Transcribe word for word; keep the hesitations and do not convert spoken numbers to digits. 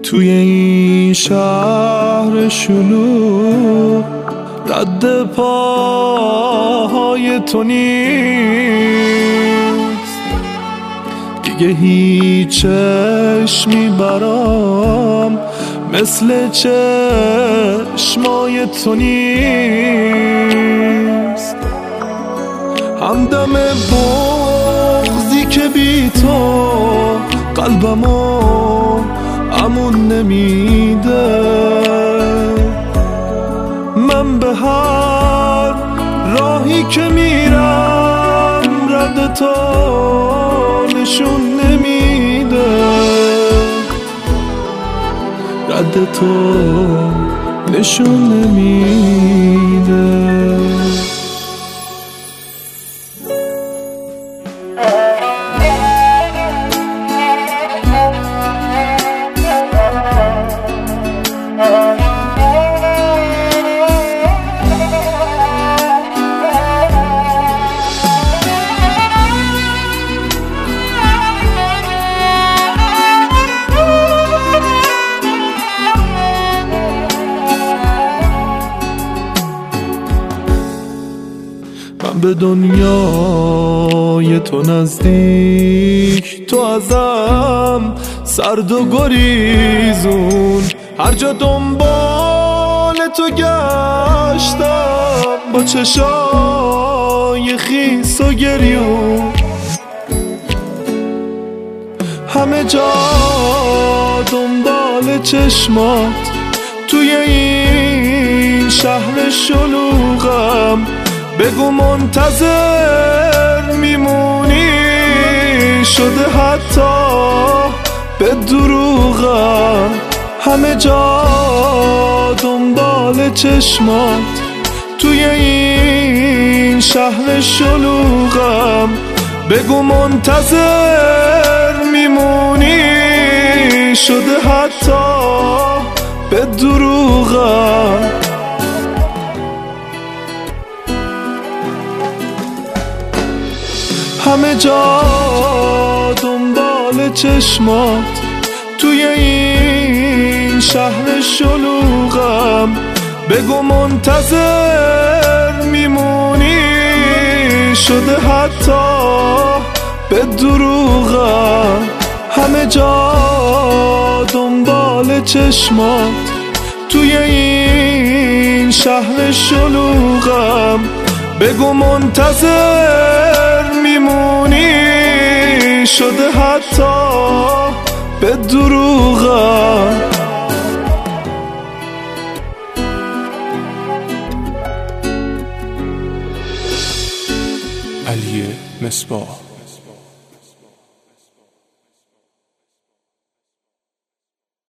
توی این شهر شلوغ رد پاهای تو نیست، دیگه هیچ چشمی برام مثل چشمای تو نیست. همدم بغضی که بی تو قلبمو امون نمیده، من به هر راهی که میرم رد تو نشون نمیده، رد تو نشون نمیده. من به دنیای تو نزدیک، تو ازم سرد و گریزون، هر جا دنبال تو گشتم با چشای خیس و گریون، همه جا دنبال چشمات توی این شهر شلوغم، بگو منتظر میمونی شده حتی به دروغم، همه جا دنبال چشمات توی این شهر شلوغم، بگو منتظر میمونی شده حتی به دروغم. همه جا دنبال چشمات توی این شهر شلوغم، بگو منتظر میمونی شده حتی به دروغم، همه جا دنبال چشمات توی این شهر شلوغم، بگو منتظر میمونی شده حتی به دروغم. علی مصباح.